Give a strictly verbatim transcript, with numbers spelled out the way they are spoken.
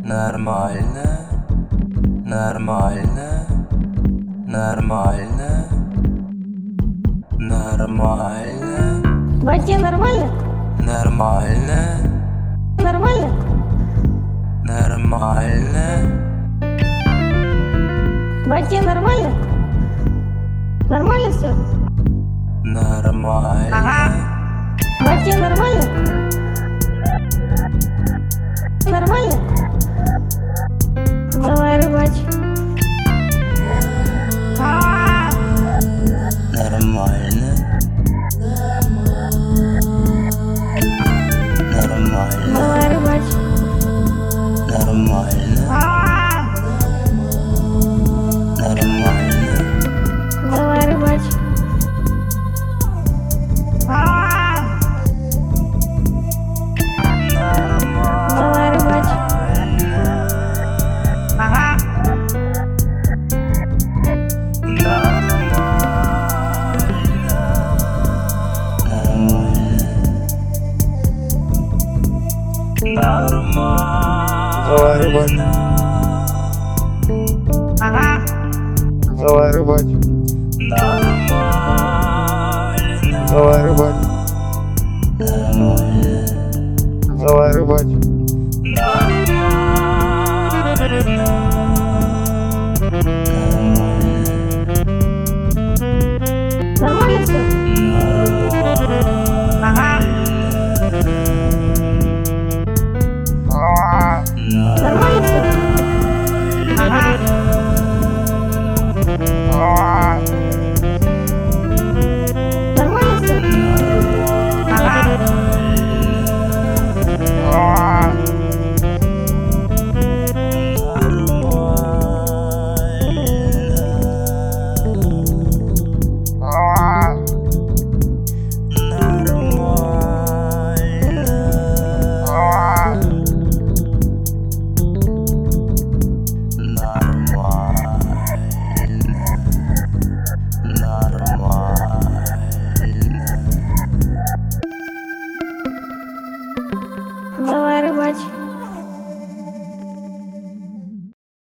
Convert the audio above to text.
Нормально, нормально, нормально, нормально. Батя, нормально? Нормально, Нормально? нормально, Батя, нормально? Нормально все? нормально, Батя, нормально? Нормально? Давай, рыбач. нормально, нормально, Давай, рыбач. нормально, нормально, Давай, рыбач. Давай, рыбач. Давай, рыбач. Давай, рыбач. Давай, рыбач. Давай, рыбач. Нормально все? Нормально все?